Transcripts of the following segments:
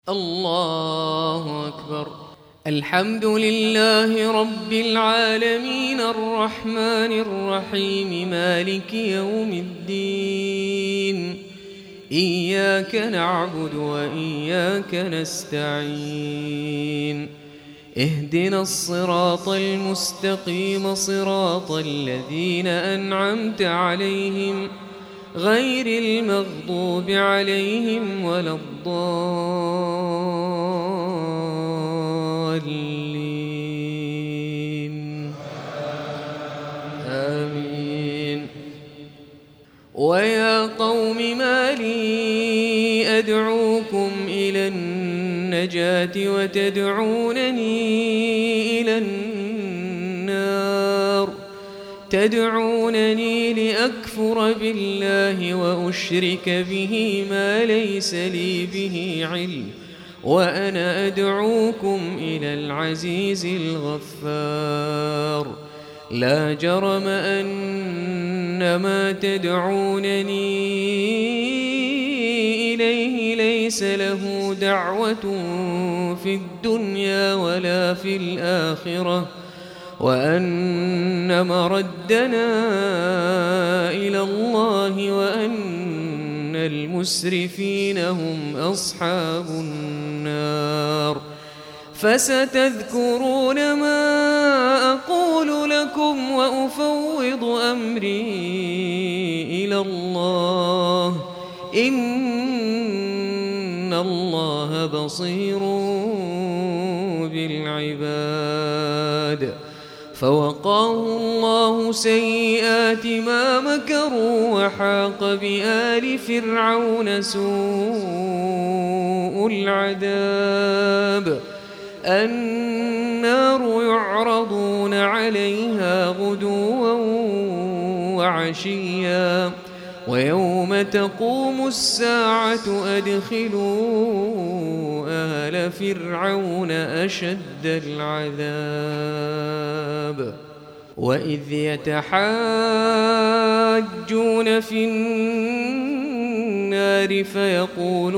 الله أكبر. الحمد لله رب العالمين الرحمن الرحيم مالك يوم الدين. إياك نعبد وإياك نستعين. اهدنا الصراط المستقيم صراط الذين أنعمت عليهم غير المغضوب عليهم ولا الضالين. آمين. ويا قوم ما لي أدعوكم إلى النجاة وتدعونني إلى النار. تدعونني لأكفر بالله وأشرك به ما ليس لي به علم، وأنا أدعوكم إلى العزيز الغفار. لا جرم أن ما تدعونني إليه ليس له دعوة في الدنيا ولا في الآخرة، وأن مردنا إلى الله، وأن المسرفين هم أصحاب النار. فستذكرون ما أقول لكم وأفوض أمري إلى الله، إن الله بصير بالعباد. فوقاه الله سيئات ما مكروا، وحاق بآل فرعون سوء العذاب. النار يعرضون عليها غدوا وعشيا، ويوم تقوم الساعة أدخلوا آل فرعون أشد العذاب. وإذ يتحاجون في النار فيقول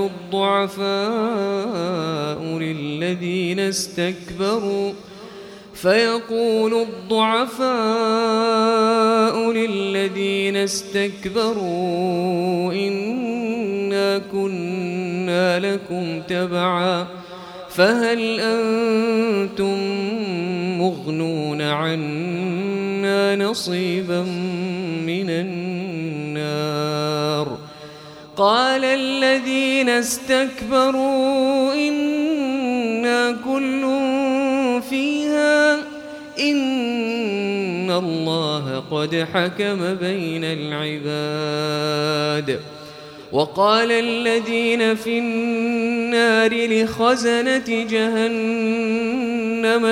الضعفاء للذين استكبروا إنا كنا لكم تبعا فهل أنتم مغنون عنا نصيبا من النار. قال الذين استكبروا إنا كل فيها إن الله قد حكم بين العباد. وقال الذين في النار لخزنة جهنم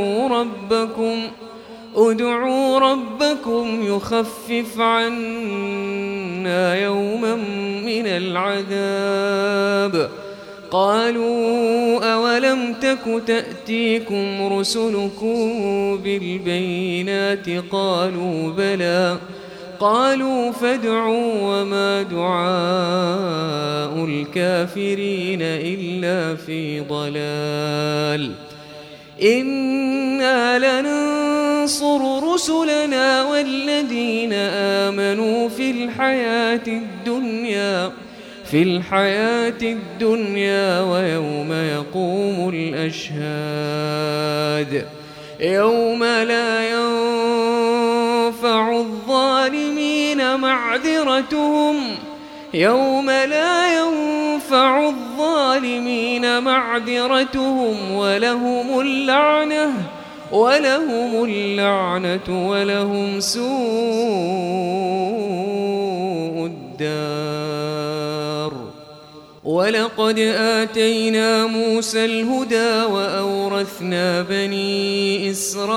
ادعوا ربكم يخفف عنا يوما من العذاب. قالوا أولم تك تأتيكم رسلكم بالبينات؟ قالوا بلى. قالوا فادعوا وما دعاء الكافرين إلا في ضلال. إنا لننصر رسلنا والذين آمنوا في الحياة الدنيا ويوم يقوم الأشهاد. يوم لا ينفع الظالمين معذرتهم ولهم اللعنة ولهم سوء الدار. ولقد آتينا موسى الهدى وأورثنا بني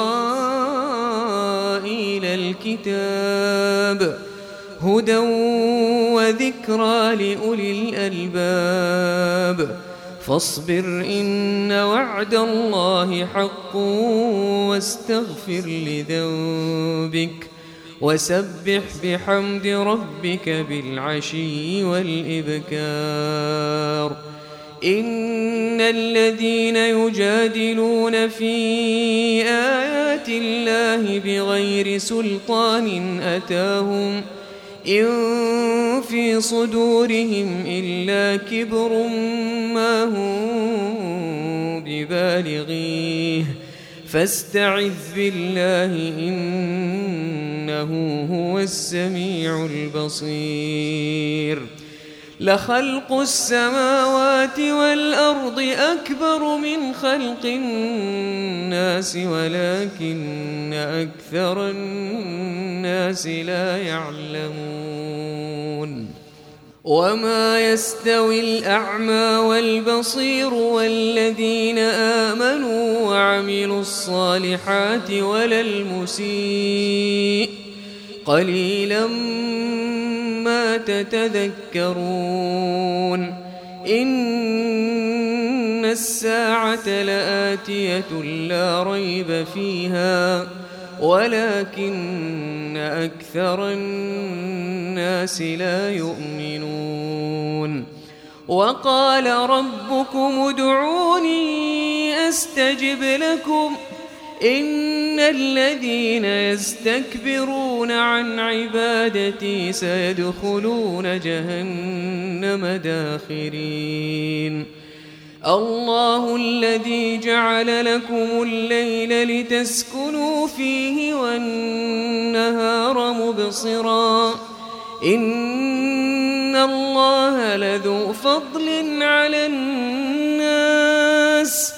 إسرائيل الكتاب هدى وذكرى لأولي الألباب. فاصبر إن وعد الله حق واستغفر لذنبك وسبح بحمد ربك بالعشي والإبكار. إن الذين يجادلون في آيات الله بغير سلطان أتاهم إن في صدورهم إلا كبر ما هم ببالغيه فاستعذ بالله إنه هو السميع البصير لخلق السماوات والأرض أكبر من خلق الناس ولكن أكثر الناس لا يعلمون وما يستوي الأعمى والبصير والذين آمنوا وعملوا الصالحات ولا المسيء قليلا ما تتذكرون إن الساعة لآتية لا ريب فيها ولكن أكثر الناس لا يؤمنون وقال ربكم ادعوني أستجب لكم إن الذين يستكبرون عن عبادتي سيدخلون جهنم داخرين الله الذي جعل لكم الليل لتسكنوا فيه والنهار مبصرا إن الله لذو فضل على الناس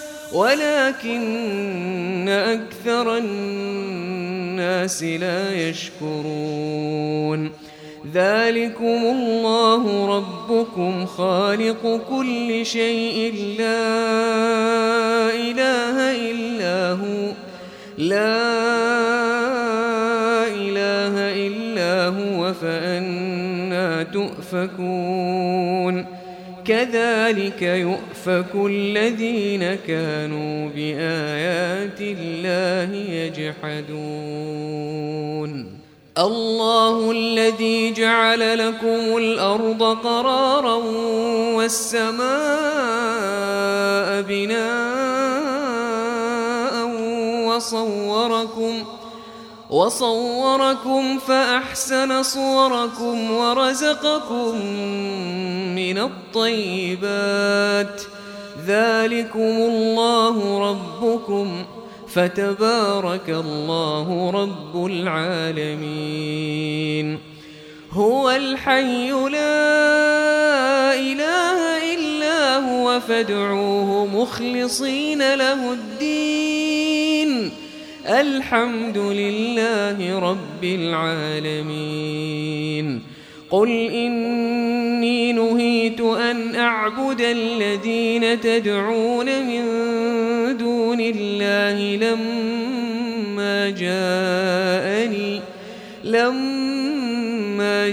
ولكن أكثر الناس لا يشكرون ذلكم الله ربكم خالق كل شيء لا إله إلا هو فأنى تؤفكون كذلك يؤفك الذين كانوا بآيات الله يجحدون الله الذي جعل لكم الأرض قرارا والسماء بناء وصوركم فأحسن صوركم ورزقكم من الطيبات ذلكم الله ربكم فتبارك الله رب العالمين هو الحي لا إله إلا هو فادعوه مخلصين له الدين الحمد لله رب العالمين قل إني نهيت أن أعبد الذين تدعون من دون الله لما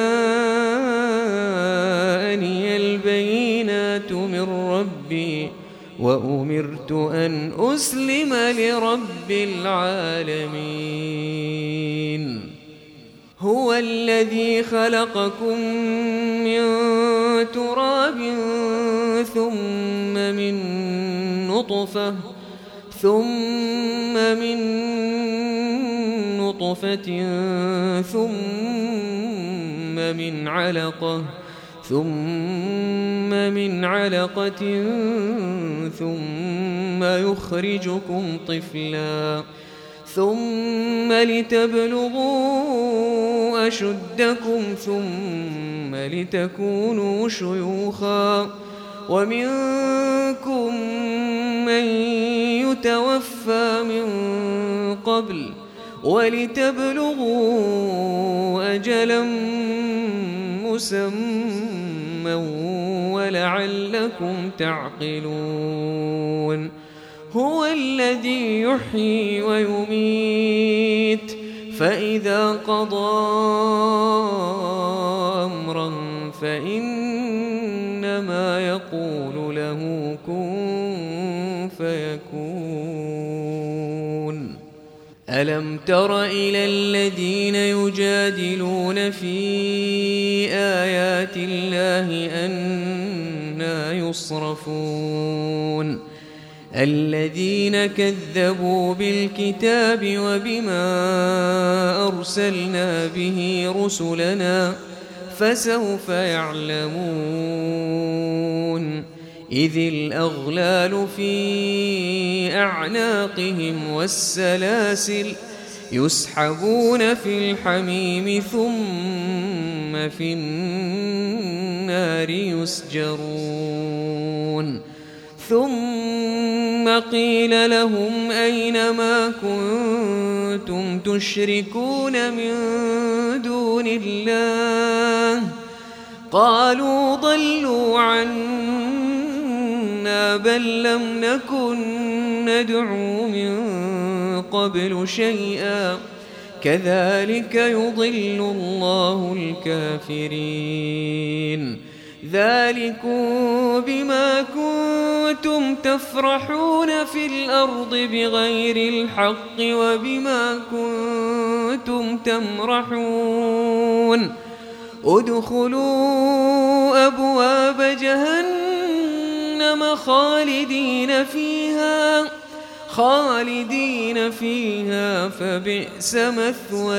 جاءني البينات من ربي وأمرت أن أسلم لرب العالمين هو الذي خلقكم من تراب ثم من نطفة ثم من علقة ثم يخرجكم طفلا ثم لتبلغوا أشدكم ثم لتكونوا شيوخا ومنكم من يتوفى من قبل ولتبلغوا أجلا مسمى ولعلكم تعقلون هو الذي يحيي ويميت فإذا قضى أمرا فإنما يقول له كن فيكون ألم تر إلى الذين يجادلون في آيات الله أن عنا يصرفون الذين كذبوا بالكتاب وبما أرسلنا به رسلنا فسوف يعلمون إذ الأغلال في أعناقهم والسلاسل يسحبون في الحميم ثم في النار يسجرون ثم قيل لهم أين ما كنتم تشركون من دون الله قالوا ضلوا عنا بل لم نكن ندعو من قبل شيئا كذلك يضل الله الكافرين ذلكم بما كنتم تفرحون في الأرض بغير الحق وبما كنتم تمرحون ادخلوا أبواب جهنم خالدين فيها فبئس مثوى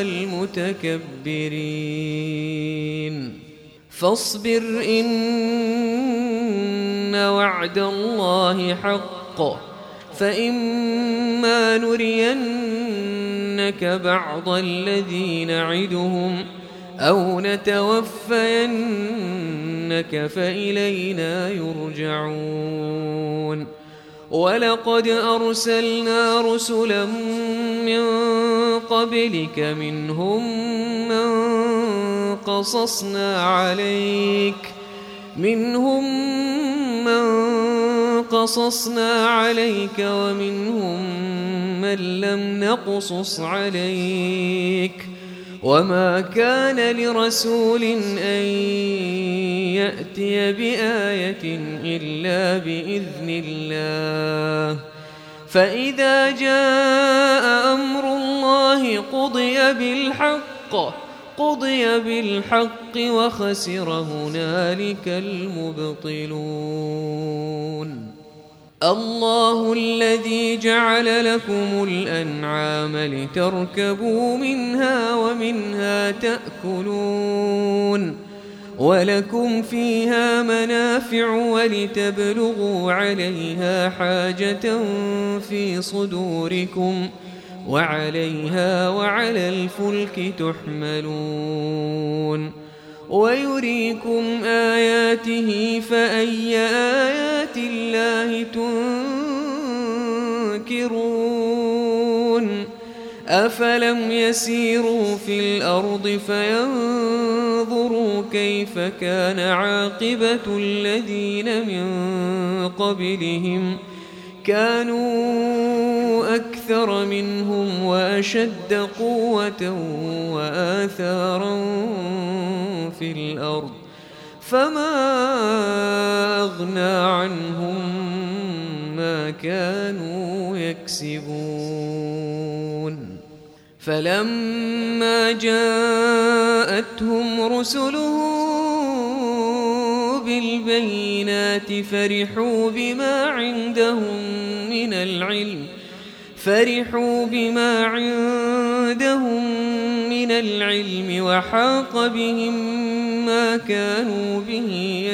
المتكبرين فاصبر إن وعد الله حق فإما نرينك بعض الذي نعدهم أو نتوفينك فإلينا يرجعون ولقد أرسلنا رسلا من قبلك منهم من قصصنا عليك ومنهم من لم نقصص عليك وما كان لرسول أن يأتي بآية إلا بإذن الله فإذا جاء أمر الله قضي بالحق وخسر هنالك المبطلون الله الذي جعل لكم الأنعام لتركبوا منها ومنها تأكلون ولكم فيها منافع ولتبلغوا عليها حاجة في صدوركم وعليها وعلى الفلك تحملون ويريكم آياته فأي آيات الله تنكرون أفلم يسيروا في الأرض فينظروا كيف كان عاقبة الذين من قبلهم كانوا أكثر منهم وأشد قوة وآثارا في الأرض فما أغنى عنهم ما كانوا يكسبون فلما جاءتهم رسلهم بالبينات فرحوا بما عندهم من العلم وحاق بهم ما كانوا به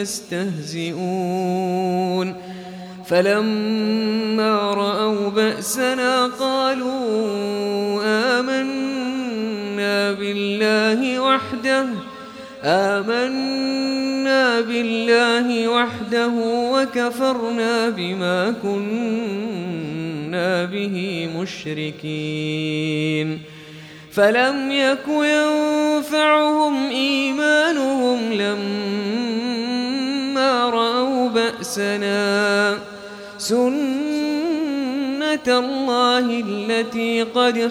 يستهزئون فلما رأوا بأسنا قالوا آمنا بالله وحده وكفرنا بما كنا به مشركين فلم يك ينفعهم إيمانهم لما رأوا بأسنا سنة الله التي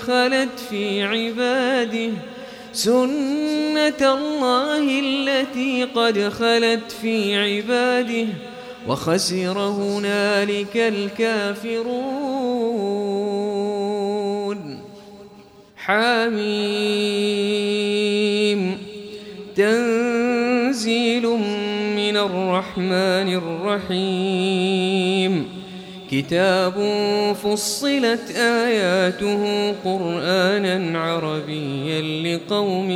قد خلت في عباده وخسر هنالك الكافرون حميم تنزيل من الرحمن الرحيم كتاب فصلت آياته قرآنا عربيا لقوم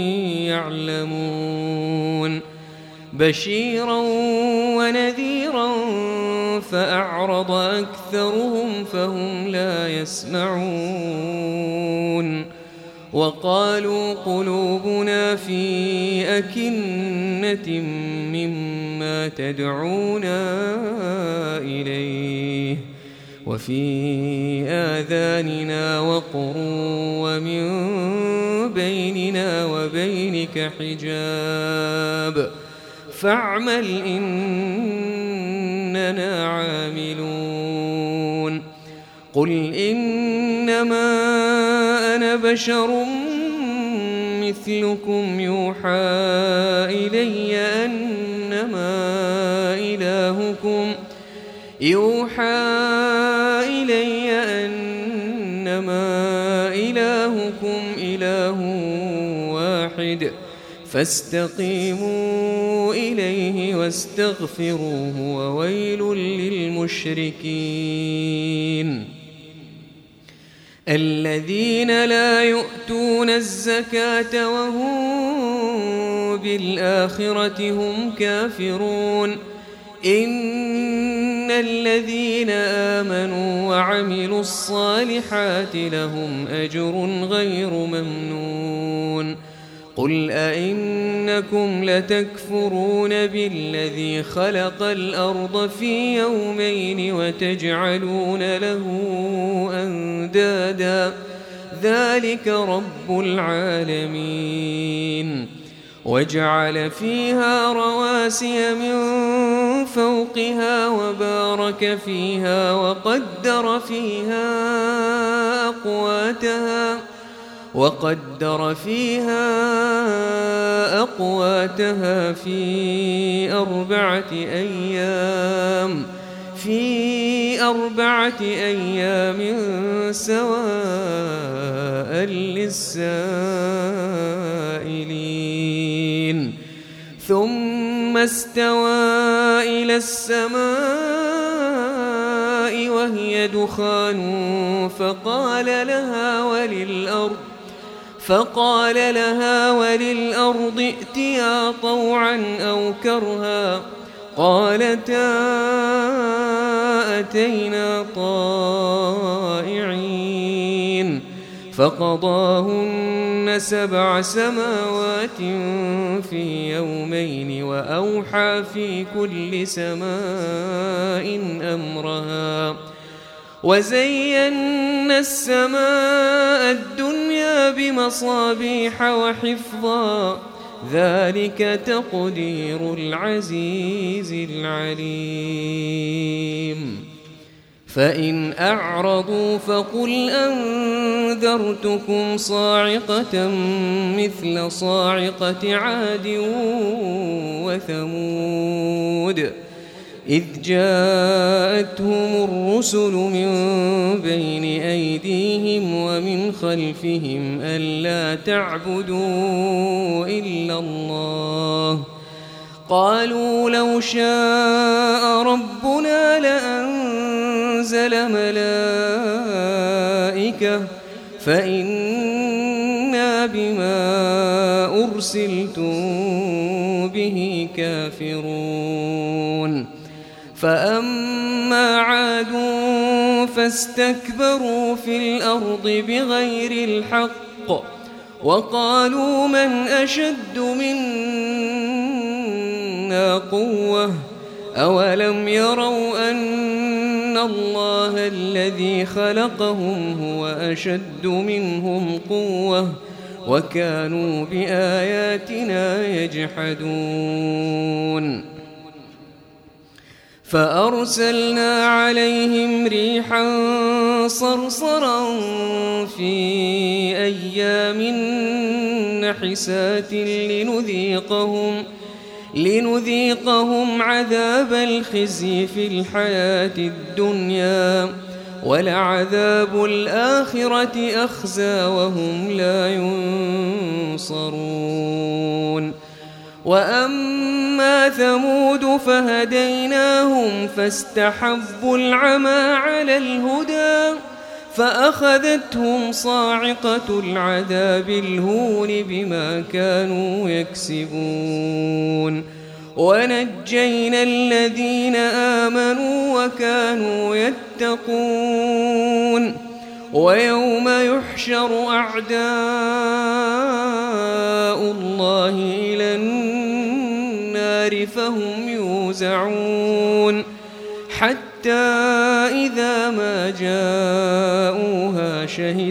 يعلمون بشيرا ونذيرا فأعرض أكثرهم فهم لا يسمعون وقالوا قلوبنا في أكنة مما تدعونا إليه وفي آذاننا وقر ومن بيننا وبينك حجاب فاعمل إننا عاملون قل إنما أنا بشر مثلكم يوحى إلي أنما إلهكم إله واحد فاستقيموا إليه واستغفروه وويل للمشركين الذين لا يؤتون الزكاة وهم بالآخرة هم كافرون إن الذين آمنوا وعملوا الصالحات لهم أجر غير ممنون قل أئنكم لتكفرون بالذي خلق الأرض في يومين وتجعلون له أندادا ذلك رب العالمين وجعل فيها رواسي من فوقها وبارك فيها وقدر فيها أقواتها في أربعة أيام سواء للسائلين ثم استوى إلى السماء وهي دخان فقال لها وللأرض ائتيا طوعا أو كرها قالتا أتينا طائعين فقضاهن 7 سماوات في يومين وأوحى في كل سماء أمرها وزينا السماء الدنيا بمصابيح وحفظا ذلك تقدير العزيز العليم فإن أعرضوا فقل أنذرتكم صاعقة مثل صاعقة عاد وثمود إذ جاءتهم الرسل من بين أيديهم ومن خلفهم ألا تعبدوا إلا الله قالوا لو شاء ربنا لأنزل ملائكة فإنا بما أرسلتم به كافرون فأما عاد فاستكبروا في الأرض بغير الحق وقالوا من أشد منا قوة أولم يروا أن الله الذي خلقهم هو أشد منهم قوة وكانوا بآياتنا يجحدون فأرسلنا عليهم ريحا صرصرا في أيام نحسات لنذيقهم عذاب الخزي في الحياة الدنيا ولعذاب الآخرة أخزى وهم لا ينصرون وأما ثمود فهديناهم فاستحبوا العمى على الهدى فأخذتهم صاعقة العذاب الهون بما كانوا يكسبون ونجينا الذين آمنوا وكانوا يتقون ويوم يحشر أعداء الله إلى النار فهم يوزعون حتى إذا ما جاءوها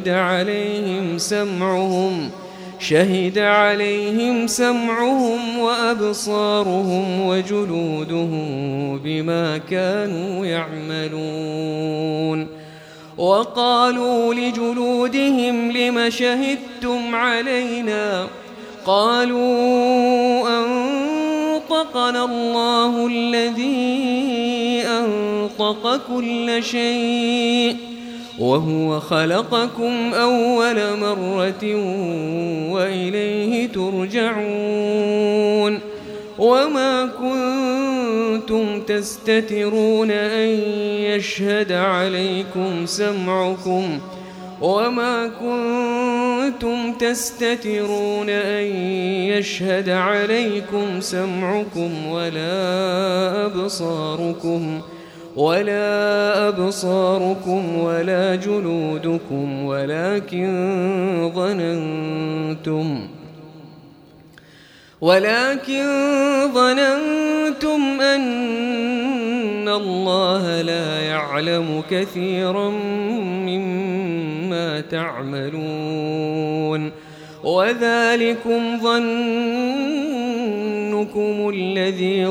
شهد عليهم سمعهم وأبصارهم وجلودهم بما كانوا يعملون وقالوا لجلودهم لم شهدتم علينا قالوا أنطقنا الله الذي أنطق كل شيء وهو خلقكم أول مرة وإليه ترجعون وما كنتم تستترون أن يشهد عليكم سمعكم ولا أبصاركم ولا جلودكم ولكن ظننتم أن الله لا يعلم كثيرا مما تعملون وذلكم ظنكم الذي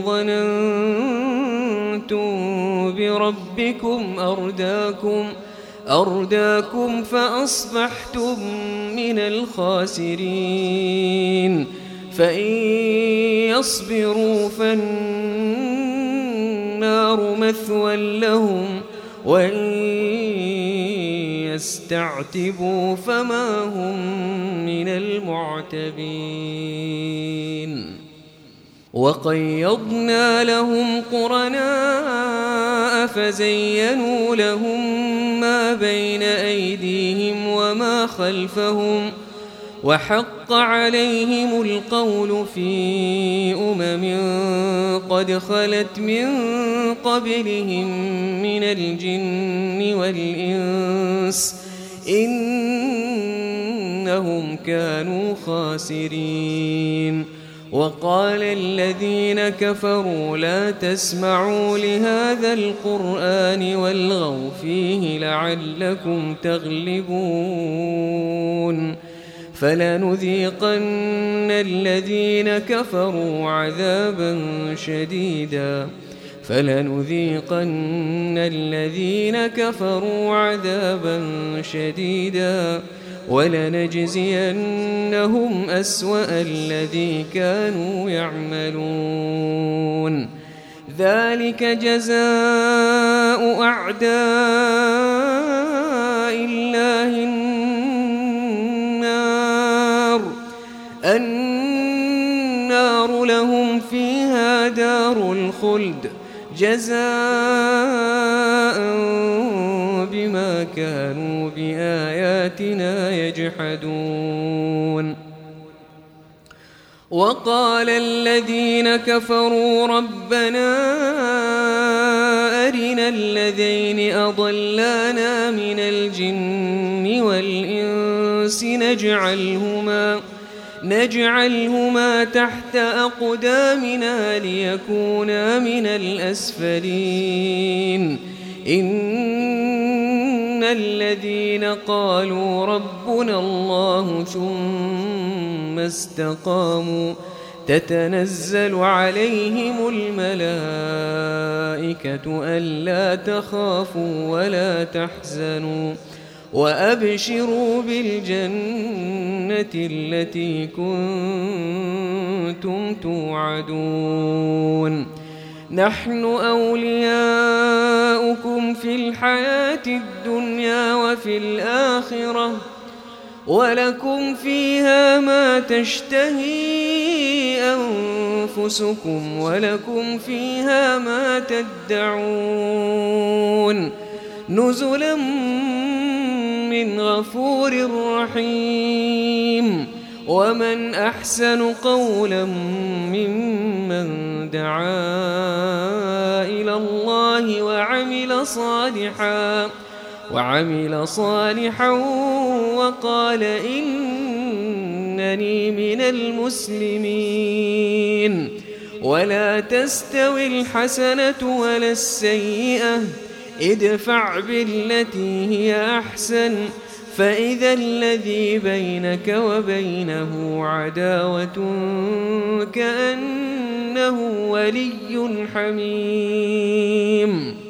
ظننتم بربكم أرداكم فأصبحتم من الخاسرين فإن يصبروا فالنار مثوى لهم وإن يستعتبوا فما هم من المعتبين وقيضنا لهم قرناء فزينوا لهم ما بين أيديهم وما خلفهم وحق عليهم القول في قد خلت من قبلهم من الجن والإنس إنهم كانوا خاسرين وقال الذين كفروا لا تسمعوا لهذا القرآن والغوا فيه لعلكم تغلبون فلنذيقن الذين كفروا عذابا شديدا ولنجزينهم أسوأ الذي كانوا يعملون ذلك جزاء أعداء الله النار لهم فيها دار الخلد جزاء بما كانوا بآياتنا يجحدون وقال الذين كفروا ربنا أرنا الذين أضلانا من الجن والإنس نجعلهما تحت أقدامنا ليكونا من الأسفلين إن الذين قالوا ربنا الله ثم استقاموا تتنزل عليهم الملائكة ألا تخافوا ولا تحزنوا وأبشروا بالجنة التي كنتم توعدون نحن أولياؤكم في الحياة الدنيا وفي الآخرة ولكم فيها ما تشتهي أنفسكم ولكم فيها ما تدعون نزلا من غفور رحيم. ومن أحسن قولا ممن دعا إلى الله وعمل صالحا وقال إنني من المسلمين. ولا تستوي الحسنة ولا السيئة ادفع بالتي هي أحسن فإذا الذي بينك وبينه عداوة كأنه ولي حميم.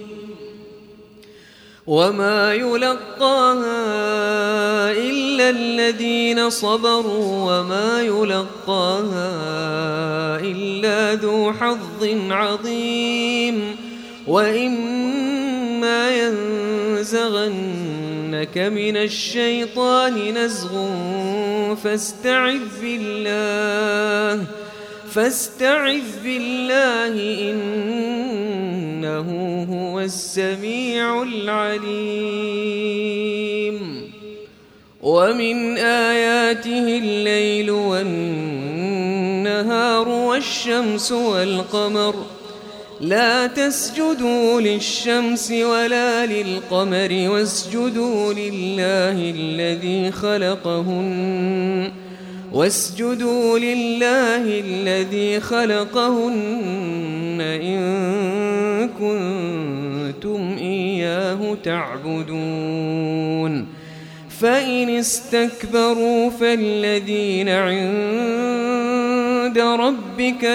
وما يلقاها إلا الذين صبروا وما يلقاها إلا ذو حظ عظيم. وإما ينزغنك من الشيطان نزغ فاستعذ بالله إنه هو السميع العليم. ومن آياته الليل والنهار والشمس والقمر لا تسجدوا للشمس ولا للقمر واسجدوا لله الذي خلقهن إن كنتم إياه تعبدون. فإن استكبروا فالذين عند ربك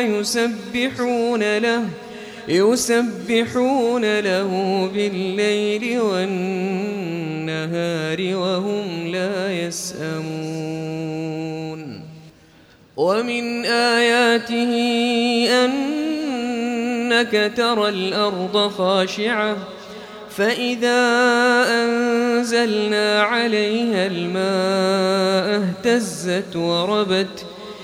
يسبحون له بالليل والنهار وهم لا يسأمون. ومن آياته أنك ترى الأرض خاشعة فإذا أنزلنا عليها الماء اهتزت وربت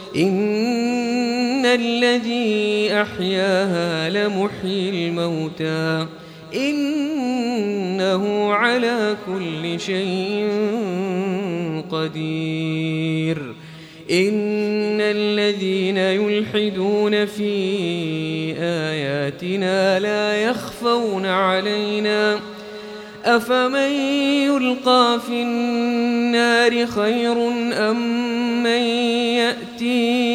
إن الذي أحياها لمحيي الموتى إنه على كل شيء قدير. إن الذين يلحدون في آياتنا لا يخفون علينا أفمن يلقى في النار خير أم من يأتي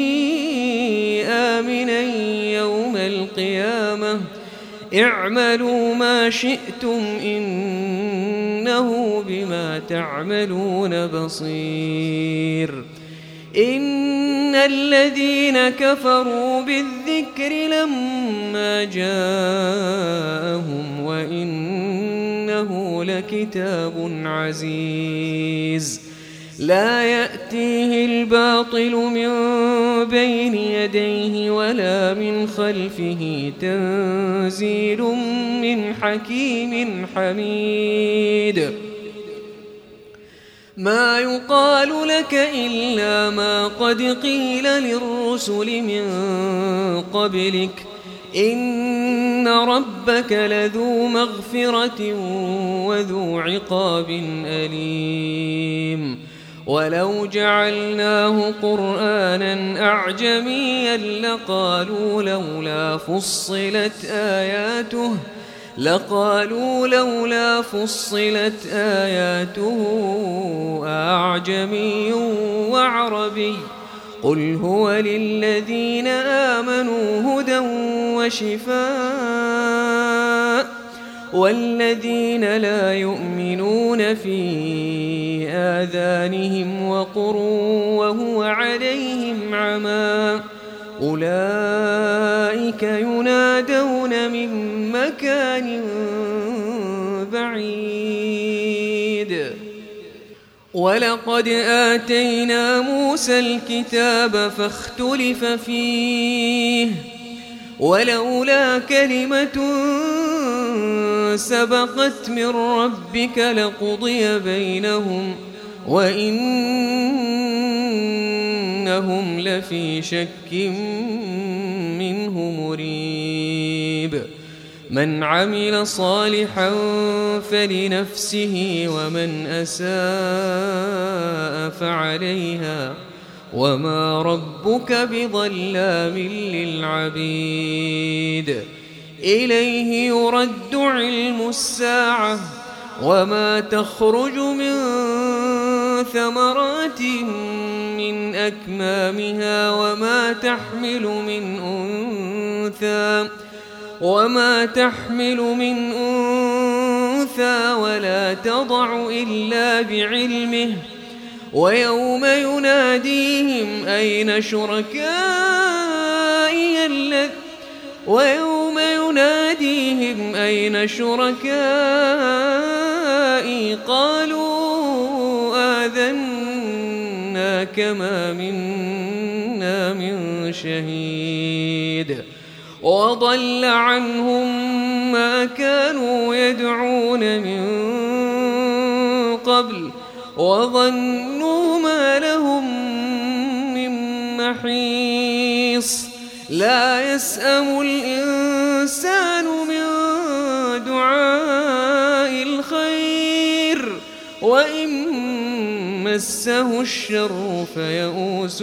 آمنا يوم القيامة اعملوا ما شئتم إنه بما تعملون بصير. إن الذين كفروا بالذكر لما جاءهم وإنه لكتاب عزيز لا يأتيه الباطل من بين يديه ولا من خلفه تنزيل من حكيم حميد. ما يقال لك إلا ما قد قيل للرسل من قبلك إن ربك لذو مغفرة وذو عقاب أليم. ولو جعلناه قرآنا أعجميا لقالوا لولا فصلت آياته أعجمي وعربي قل هو للذين آمنوا هدى وشفاء والذين لا يؤمنون في آذانهم وقر وهو عليهم عمى أولئك ينادون من مكان بعيد. ولقد آتينا موسى الكتاب فاختلف فيه ولولا كلمة سبقت من ربك لقضي بينهم وإنهم لفي شك منه مريب من عمل صالحا فلنفسه ومن أساء فعليها وما ربك بظلام للعبيد إليه يرد علم الساعة وما تخرج من ثمرات من أكمامها وما تحمل من أنثى ولا تضع إلا بعلمه ويوم يناديهم أين شركائي قالوا آذناك ما منا من شهيد وضل عنهم ما كانوا يدعون من قبل وظنوا ما لهم من محيص لا يسأم الإنسان من دعاء الخير وإن مسه الشر فيئوس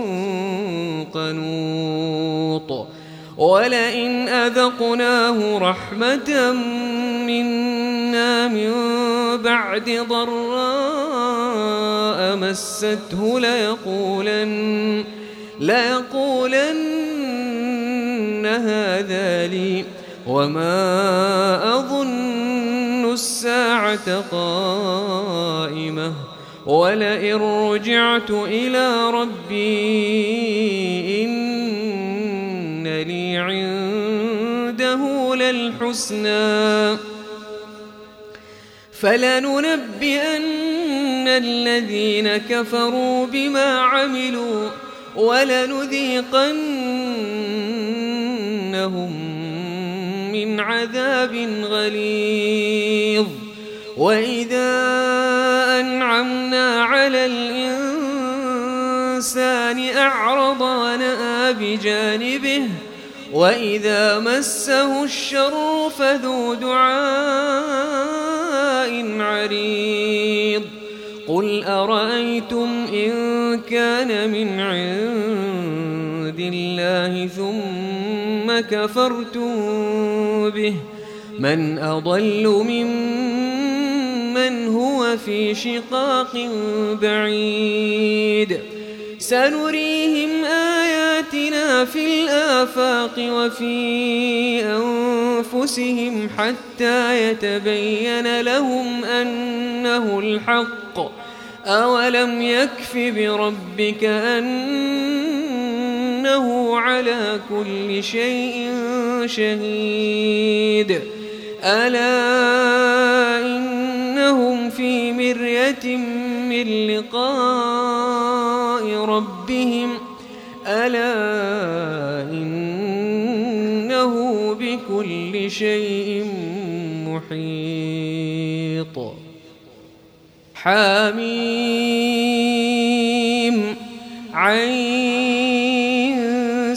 قنوط ولئن أذقناه رحمة منا من بعد ضراء مسته ليقولن هذا لي وما أظن الساعة قائمة ولئن رجعت إلى ربي إن لي عنده للحسنى فلننبئن الذين كفروا بما عملوا ولنذيقنهم من عذاب غليظ وإذا أنعمنا على الإنسان أعرض ونأى بجانبه وإذا مسه الشر فذو دعاء عريض قل أرأيتم إن كان من عند الله ثم كفرتم به من أضل ممن هو في شقاق بعيد سنريهم آياتنا في الآفاق وفي أنفسهم حتى يتبين لهم أنه الحق أولم يكف بربك أنه على كل شيء شهيد ألا إنهم في مرية من لقاء ربهم ألا إنه بكل شيء محيط حميم عين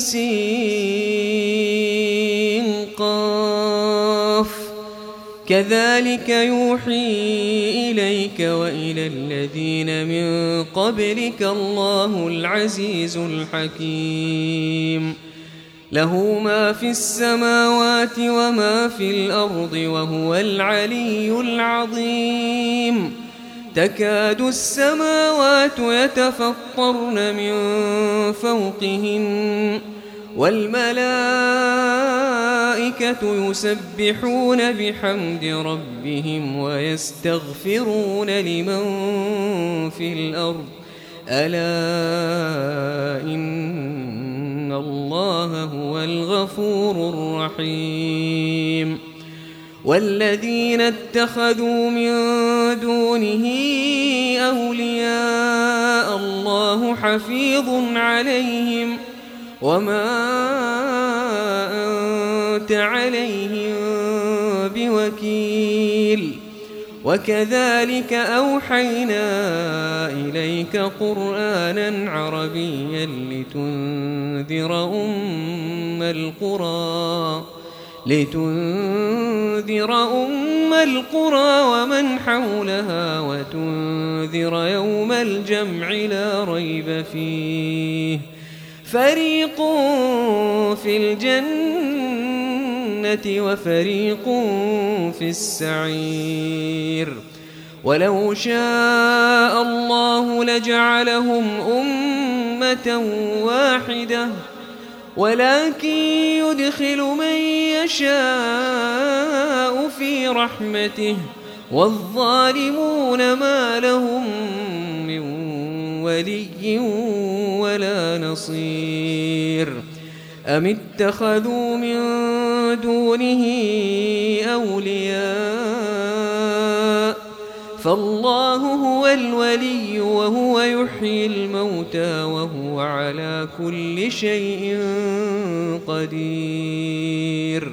سين قاف كذلك يوحي إليك وإلى الذين من قبلك الله العزيز الحكيم له ما في السماوات وما في الأرض وهو العلي العظيم تكاد السماوات يتفطرن من فوقهن والملائكة يسبحون بحمد ربهم ويستغفرون لمن في الأرض ألا إن الله هو الغفور الرحيم والذين اتخذوا من دونه أولياء الله حفيظ عليهم وما أنت عليهم بوكيل وكذلك أوحينا إليك قرآنا عربيا لتنذر أم القرى ومن حولها وتنذر يوم الجمع لا ريب فيه فريق في الجنة وفريق في السعير ولو شاء الله لجعلهم أمة واحدة ولكن يدخل من يشاء في رحمته والظالمون ما لهم من ولي ولا نصير أم اتخذوا من دونه أولياء فالله هو الولي وهو يحيي الموتى وهو على كل شيء قدير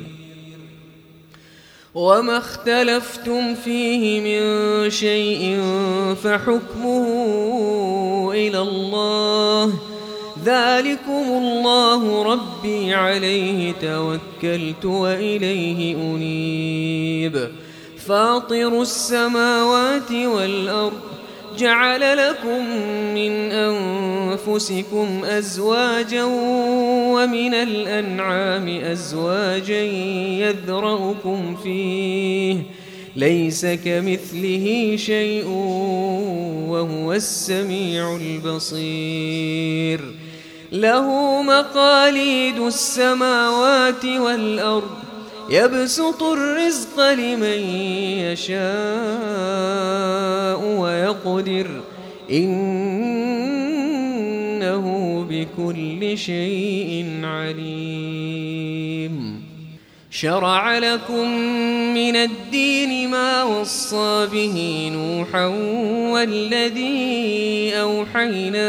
وما اختلفتم فيه من شيء فحكمه إلى الله ذلكم الله ربي عليه توكلت وإليه أنيب فاطر السماوات والأرض جعل لكم من أنفسكم أزواجا ومن الأنعام أزواجا يذرؤكم فيه ليس كمثله شيء وهو السميع البصير له مقاليد السماوات والأرض يبسط الرزق لمن يشاء ويقدر إنه بكل شيء عليم شرع لكم من الدين ما وصى به نوحا والذي أوحينا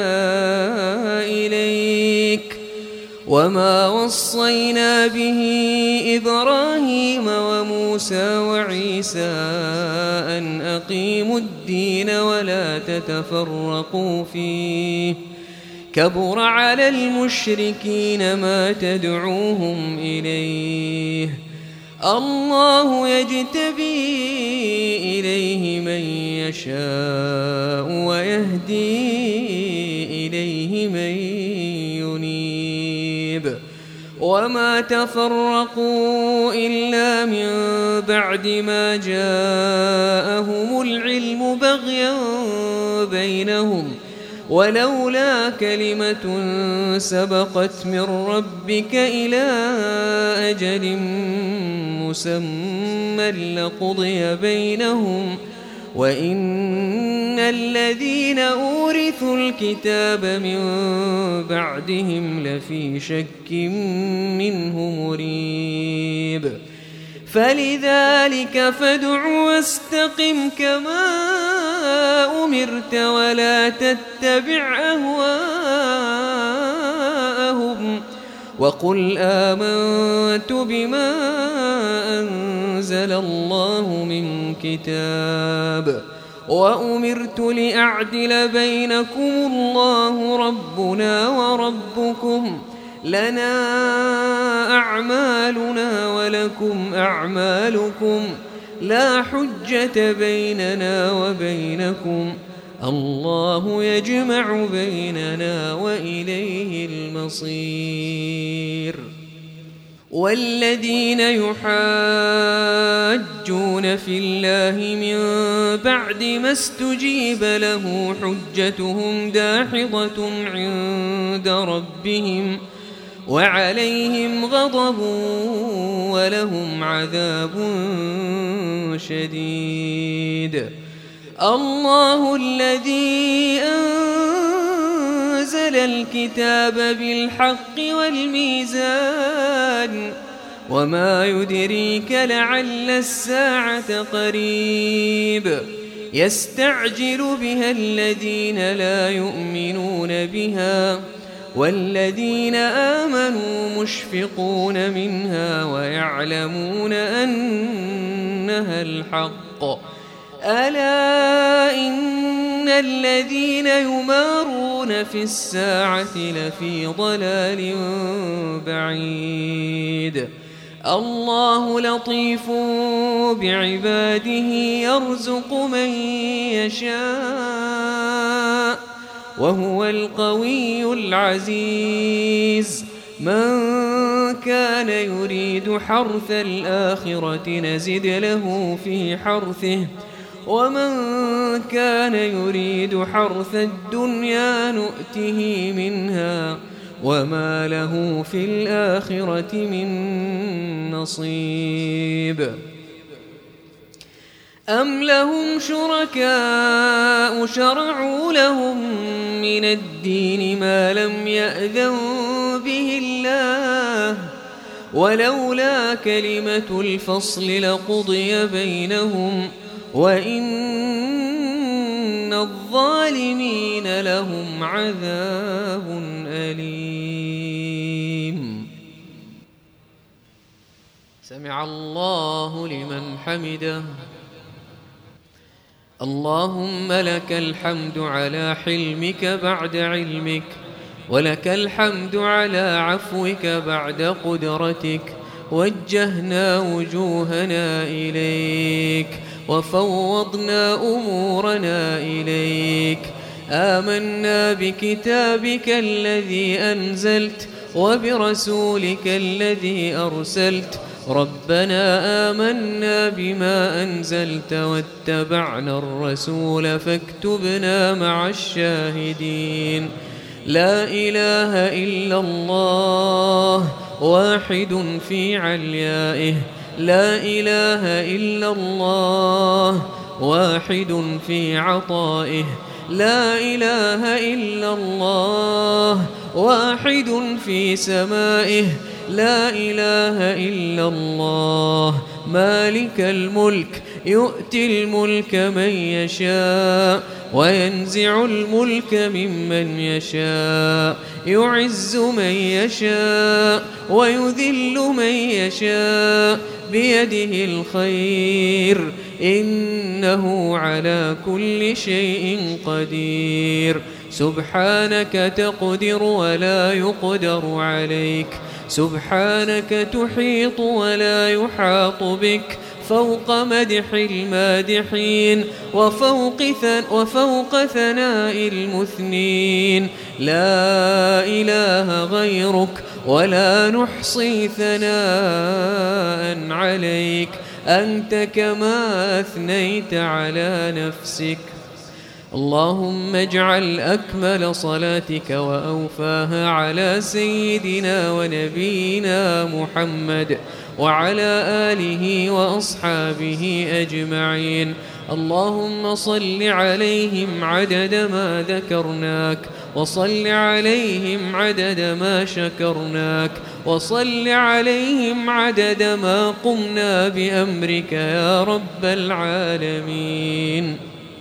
إليك وما وصينا به إبراهيم وموسى وعيسى أن أقيموا الدين ولا تتفرقوا فيه كبر على المشركين ما تدعوهم إليه الله يجتبي إليه من يشاء ويهدي إليه من ينيب وما تفرقوا إلا من بعد ما جاءهم العلم بغيا بينهم ولولا كلمة سبقت من ربك إلى أجل مسمى لقضي بينهم وإن الذين أورثوا الكتاب من بعدهم لفي شك منه مريب فلذلك فادع واستقم كما أمرت ولا تتبع أهواءهم وقل آمنت بما أنزل الله من كتاب وأمرت لأعدل بينكم الله ربنا وربكم لنا أعمالنا ولكم أعمالكم لا حجة بيننا وبينكم الله يجمع بيننا وإليه المصير والذين يحاجون في الله من بعد ما استجيب له حجتهم داحضة عند ربهم وعليهم غضب ولهم عذاب شديد الله الذي أنزل الكتاب بالحق والميزان وما يدريك لعل الساعة قريب يستعجل بها الذين لا يؤمنون بها والذين آمنوا مشفقون منها ويعلمون أنها الحق ألا إن الذين يمارون في الساعة لفي ضلال بعيد الله لطيف بعباده يرزق من يشاء وهو القوي العزيز من كان يريد حرث الآخرة نزد له في حرثه ومن كان يريد حرث الدنيا نؤته منها وما له في الآخرة من نصيب أم لهم شركاء شرعوا لهم من الدين ما لم يأذن به الله ولولا كلمة الفصل لقضي بينهم وإن الظالمين لهم عذاب أليم سمع الله لمن حمده اللهم لك الحمد على حلمك بعد علمك ولك الحمد على عفوك بعد قدرتك وجهنا وجوهنا إليك وفوضنا أمورنا إليك آمنا بكتابك الذي أنزلت وبرسولك الذي أرسلت ربنا آمنا بما أنزلت واتبعنا الرسول فاكتبنا مع الشاهدين لا إله إلا الله واحد في عليائه لا إله إلا الله واحد في عطائه لا إله إلا الله واحد في سمائه لا إله إلا الله مالك الملك يؤتي الملك من يشاء وينزع الملك ممن يشاء يعز من يشاء ويذل من يشاء بيده الخير إنه على كل شيء قدير سبحانك تقدر ولا يقدر عليك سبحانك تحيط ولا يحاط بك فوق مدح المادحين وفوق ثناء المثنين لا إله غيرك ولا نحصي ثناء عليك أنت كما أثنيت على نفسك اللهم اجعل أكمل صلاتك وأوفاها على سيدنا ونبينا محمد وعلى آله وأصحابه أجمعين اللهم صل عليهم عدد ما ذكرناك وصل عليهم عدد ما شكرناك وصل عليهم عدد ما قمنا بأمرك يا رب العالمين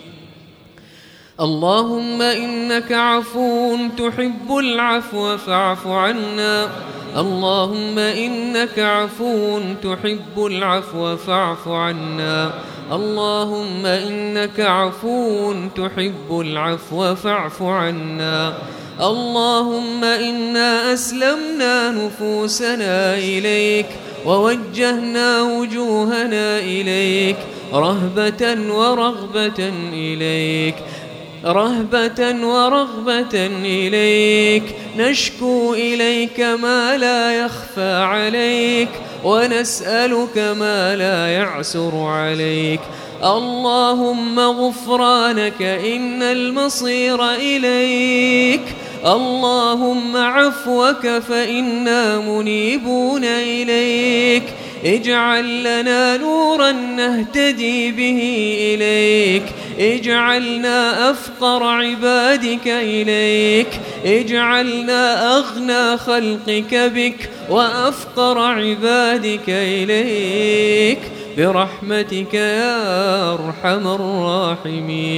اللهم إنك عفو تحب العفو فاعف عنا اللهم إنك عفو تحب العفو فاعف عنا اللهم إنك عفو تحب العفو فاعف عنا اللهم إنا أسلمنا نفوسنا إليك ووجهنا وجوهنا إليك رهبة ورغبة إليك رهبة ورغبة إليك نشكو إليك ما لا يخفى عليك ونسألك ما لا يعسر عليك اللهم غفرانك إن المصير إليك اللهم عفوك فإنا منيبون إليك اجعل لنا نورا نهتدي به إليك اجعلنا أفقر عبادك إليك اجعلنا أغنى خلقك بك وأفقر عبادك إليك برحمتك يا أرحم الراحمين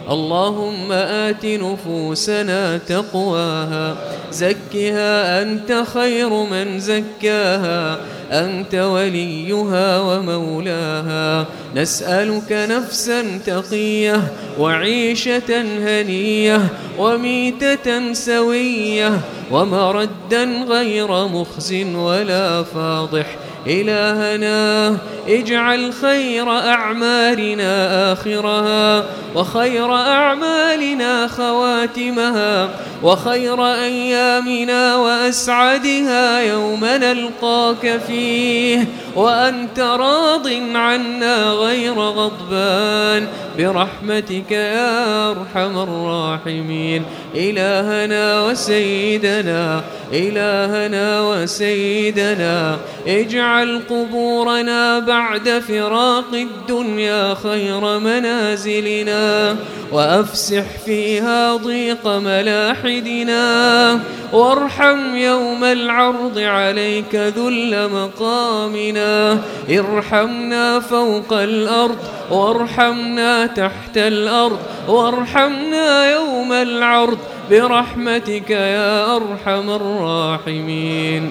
اللهم آت نفوسنا تقواها زكها أنت خير من زكاها أنت وليها ومولاها نسألك نفسا تقية وعيشة هنية وميتة سوية ومردا غير مخز ولا فاضح إلهنا اجعل خير أعمالنا آخرها وخير أعمالنا خواتمها وخير أيامنا وأسعدها يوم نلقاك فيه وأنت راض عنا غير غضبان برحمتك يا أرحم الراحمين إلهنا وسيدنا اجعل قبورنا بعد فراق الدنيا خير منازلنا وأفسح فيها ضيق ملاحدنا وارحم يوم العرض عليك ذل مقامنا ارحمنا فوق الأرض وارحمنا تحت الأرض وارحمنا يوم العرض برحمتك يا أرحم الراحمين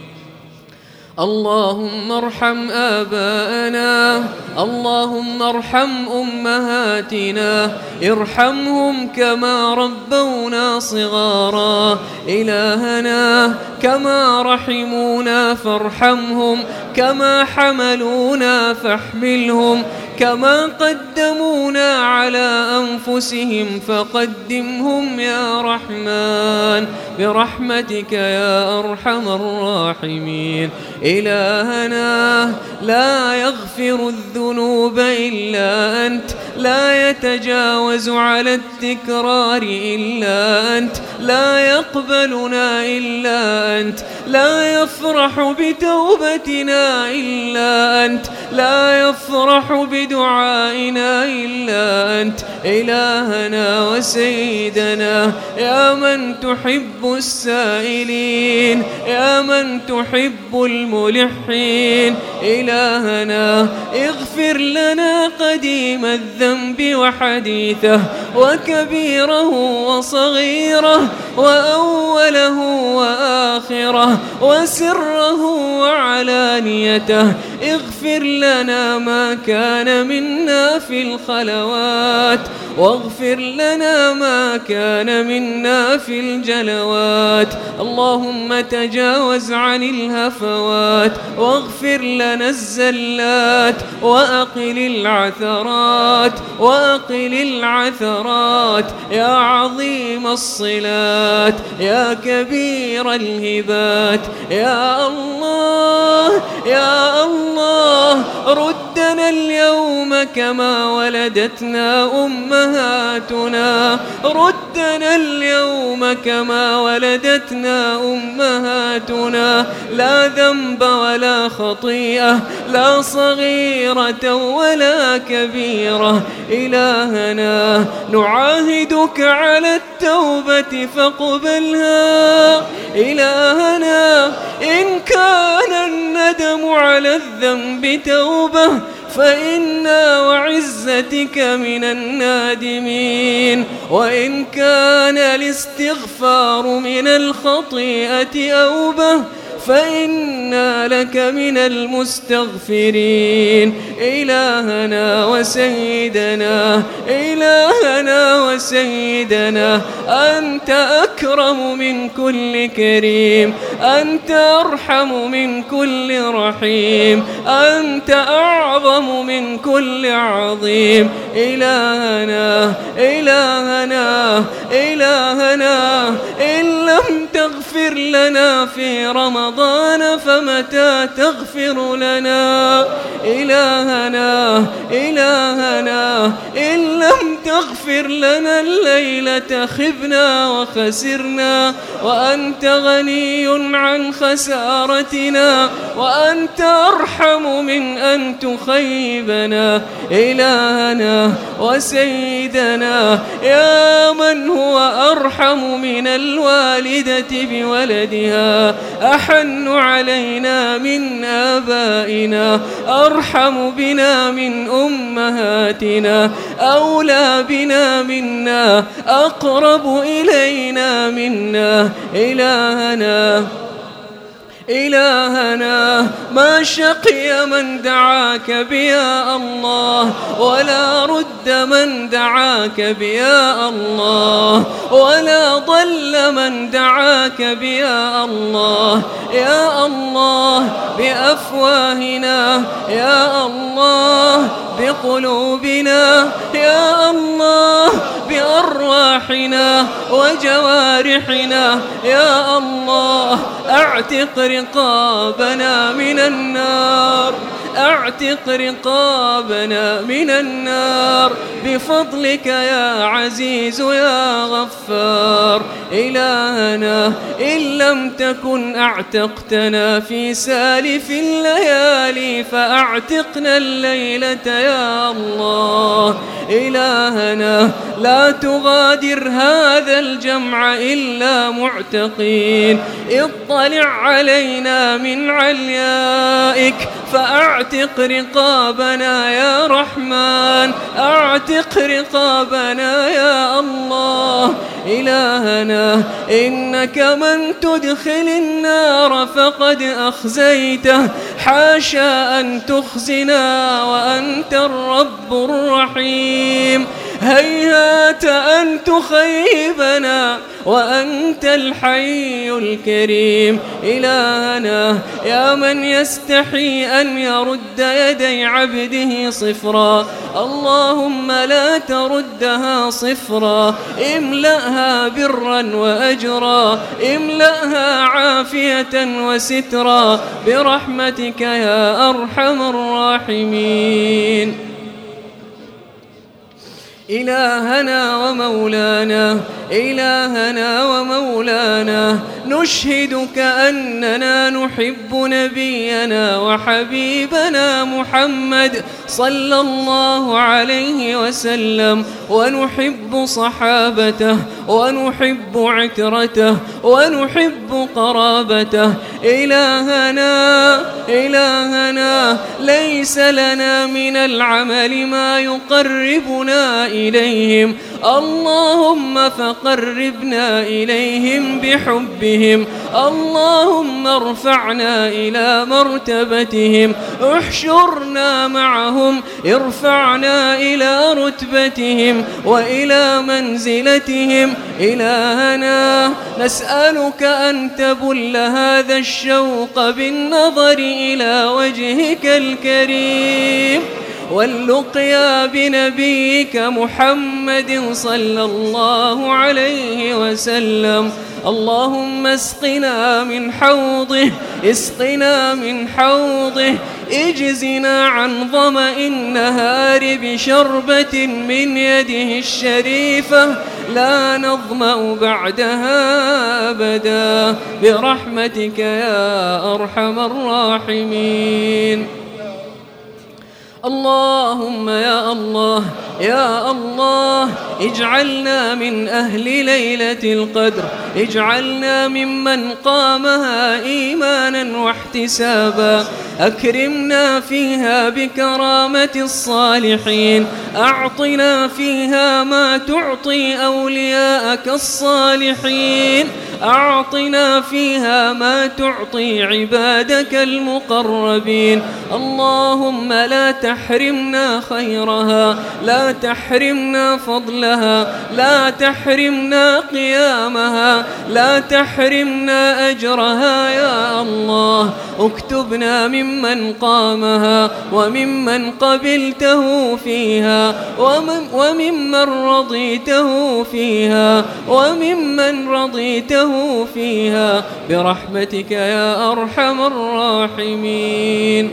اللهم ارحم آباءنا اللهم ارحم أمهاتنا ارحمهم كما ربونا صغارا إلهنا كما رحمونا فارحمهم كما حملونا فاحملهم كما قدمونا على أنفسهم فقدمهم يا رحمن برحمتك يا أرحم الراحمين إلهنا لا يغفر الذنوب إلا أنت لا يتجاوز على التكرار إلا أنت لا يقبلنا إلا أنت لا يفرح بتوبتنا إلا أنت لا يفرح بدعائنا إلا أنت إلهنا وسيدنا يا من تحب السائلين يا من تحب الملحين إلهنا اغفر لنا قديم الذنب وحديثه وكبيره وصغيره وأوله وآخره وسره وعلانيته اغفر لنا ما كان منا في الخلوات واغفر لنا ما كان منا في الجلوات اللهم تجاوز عن الهفوات واغفر لنا الزلات وأقل العثرات يا عظيم الصلات يا كبير الهبات يا الله ردنا اليوم كما ولدتنا أمهاتنا ردنا اليوم كما ولدتنا أمهاتنا لا ذنب ولا خطيئة لا صغيرة ولا كبيرة إلهنا نعاهدك على التوبة فاقبلها إلهنا إن كان الندم على الذنب توبة فإنا وعزتك من النادمين وإن كان الاستغفار من الخطيئة أوبة فإنا لك من المستغفرين إلهنا وسيدنا أنت أكرم من كل كريم أنت أرحم من كل رحيم أنت أعظم من كل عظيم إلهنا إن لم تغفر لنا في رمضان فمتى تغفر لنا إلهنا إن لم تغفر لنا الليلة خبنا وخسرنا وأنت غني عن خسارتنا وأنت أرحم من أن تخيبنا إلهنا وسيدنا يا من هو أرحم من الوالدة بولدها أحن علينا من آبائنا أرحم بنا من أمهاتنا أولى أولى بنا منا أقرب إلينا منا إلهنا ما شقي من دعاك بيا الله ولا رد من دعاك بيا الله ولا ضل من دعاك بيا الله يا الله بأفواهنا يا الله بقلوبنا يا الله بأرواحنا وجوارحنا يا الله أعتق رقابنا من النار أعتق رقابنا من النار بفضلك يا عزيز يا غفار إلهنا إن لم تكن أعتقتنا في سالف الليالي فأعتقنا الليلة يا الله إلهنا لا تغادر هذا الجمع إلا معتقين اطلع علينا من عليائك فأعتق رقابنا يا رحمن أعتق رقابنا يا الله إلهنا إنك من تدخل النار فقد أخزيته حاشا أن تخزنا وأنت الرب الرحيم هيهات أن تخيبنا وأنت الحي الكريم إلهنا يا من يستحي أن يرد يدي عبده صفرا اللهم لا تردها صفرا املأها برا وأجرا املأها عافية وسترا برحمتك يا أرحم الراحمين إلهنا ومولانا نشهدك أننا نحب نبينا وحبيبنا محمد صلى الله عليه وسلم ونحب صحابته ونحب عترته ونحب قرابته إلهنا ليس لنا من العمل ما يقربنا إليهم اللهم فقربنا إليهم بحبهم اللهم ارفعنا إلى مرتبتهم احشرنا معهم ارفعنا إلى رتبتهم وإلى منزلتهم إلهنا نسألك أن تبل هذا الشوق بالنظر إلى وجهك الكريم واللقيا بنبيك محمد صلى الله عليه وسلم اللهم اسقنا من حوضه اجزنا عن ظمأ النهار بشربة من يده الشريفة لا نظمأ بعدها أبدا برحمتك يا أرحم الراحمين اللهم يا الله اجعلنا من أهل ليلة القدر اجعلنا ممن قامها إيمانا واحتسابا أكرمنا فيها بكرامة الصالحين أعطنا فيها ما تعطي أولياءك الصالحين أعطنا فيها ما تعطي عبادك المقربين اللهم لا تحرمنا خيرها لا تحرمنا فضلها لا تحرمنا قيامها لا تحرمنا أجرها يا الله اكتبنا ممن قامها وممن قبلته فيها وممن رضيته فيها برحمتك يا أرحم الراحمين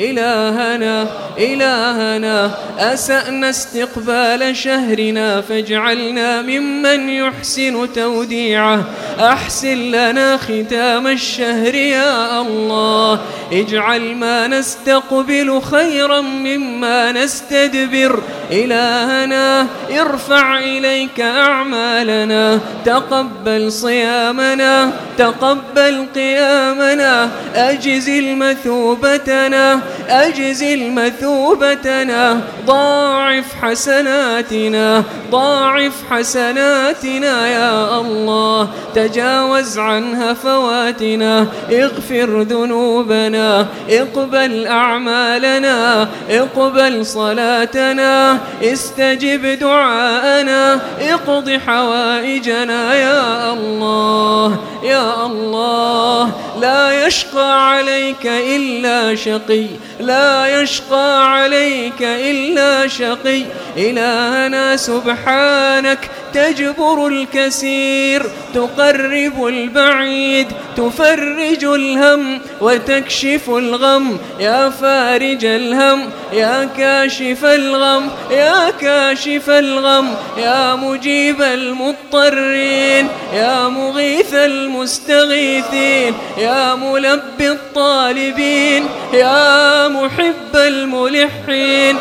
إلهنا أسأنا استقبال شهرنا فاجعلنا ممن يحسن توديعه أحسن لنا ختام الشهر يا الله اجعل ما نستقبل خيرا مما نستدبر إلهنا ارفع إليك أعمالنا تقبل صيامنا تقبل قيامنا أجزل مثوبتنا أجزل مثوبتنا، ضاعف حسناتنا، ضاعف حسناتنا يا الله، تجاوز عن هفواتنا، اغفر ذنوبنا، اقبل أعمالنا، اقبل صلاتنا، استجب دعاءنا، اقض حوائجنا يا الله يا الله. لا يشقى عليك إلا شقي، لا يشقى عليك إلا شقي. إلهنا سبحانك تجبر الكثير، تقرب البعيد، تفرج الهم وتكشف الغم، يا فارج الهم، يا كاشف الغم، يا كاشف الغم، يا مجيب المضطرين، يا مغيث المستغيثين، يا ملبي الطالبين، يا محب الملحين.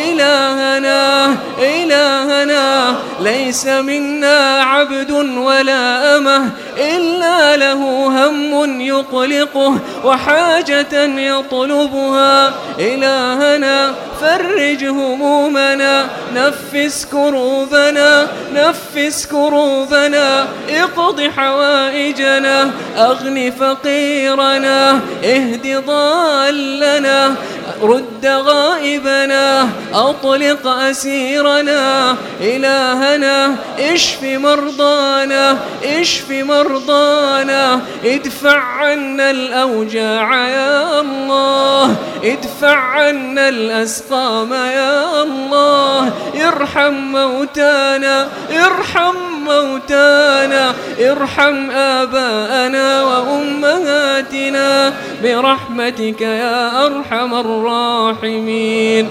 إلهنا إلهنا ليس منا عبد ولا أمة إلا له هم يقلقه وحاجة يطلبها. إلهنا فرج همومنا، نفس كروبنا، نفس كروبنا، اقض حوائجنا، أغن فقيرنا، اهد ضالنا، رد غائبنا، أطلق أسيرنا. إلهنا اشف مرضانا، اشف مرضانا، ادفع عنا الأوجاع يا الله، ادفع عنا الأسقام يا الله. ارحم موتانا، ارحم موتانا، ارحم آباءنا وأمهاتنا برحمتك يا أرحم الراحمين.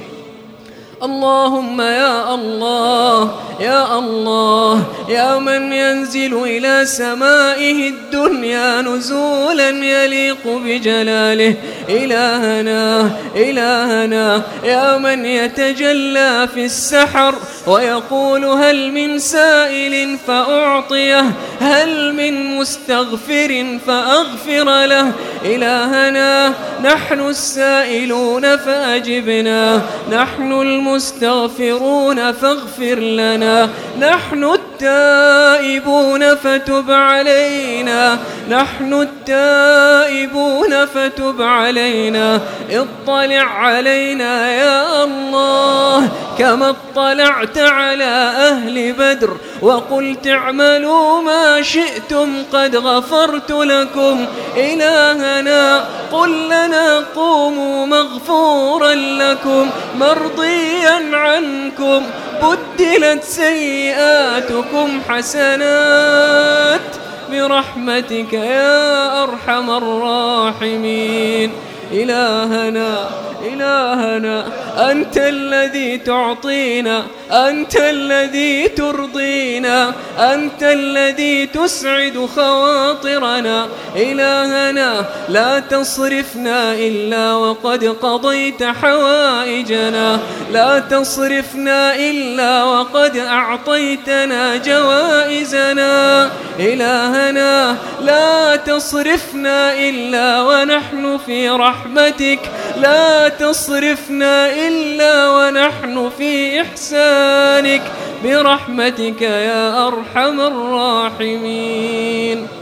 اللهم يا الله يا الله، يا من ينزل إلى سمائه الدنيا نزولا يليق بجلاله. إلهنا إلهنا، يا من يتجلى في السحر ويقول هل من سائل فأعطيه، هل من مستغفر فأغفر له. إلهنا نحن السائلون فأجبنا، نحن المستغفرون فاغفر لنا، نحن التائبون فتب علينا، نحن التائبون فتب علينا. اطلع علينا يا الله كما اطلعت على أهل بدر وقلت اعملوا ما شئتم قد غفرت لكم. إلهنا قل لنا قوموا مغفورا لكم مرضيا عنكم، بدلت سيئاتكم حسنات برحمتك يا أرحم الراحمين. إلهنا إلهنا، أنت الذي تعطينا، أنت الذي ترضينا، أنت الذي تسعد خواطرنا. إلهنا لا تصرفنا إلا وقد قضيت حوائجنا، لا تصرفنا إلا وقد أعطيتنا جوائزنا. إلهنا لا تصرفنا إلا ونحن في رحمتك، لا تصرفنا إلا ونحن في إحسانك برحمتك يا أرحم الراحمين.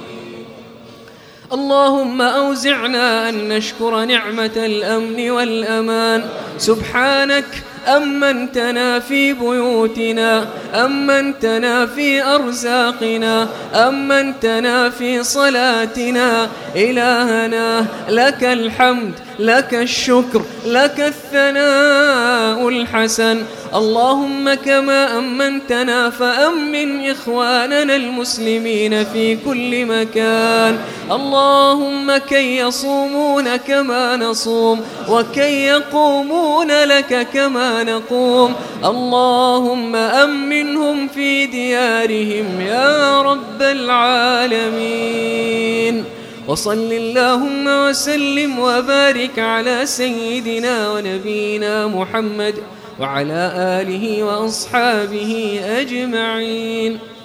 اللهم أوزعنا أن نشكر نعمة الأمن والأمان. سبحانك أمنتنا في بيوتنا، أمنتنا في أرزاقنا، أمنتنا في صلاتنا. إلهنا لك الحمد، لك الشكر، لك الثناء الحسن. اللهم كما أمنتنا فأمن إخواننا المسلمين في كل مكان. اللهم كي يصومون كما نصوم، وكي يقومون لك كما نقوم. اللهم أمنهم في ديارهم يا رب العالمين. وصل اللهم وسلم وبارك على سيدنا ونبينا محمد وعلى آله وأصحابه أجمعين.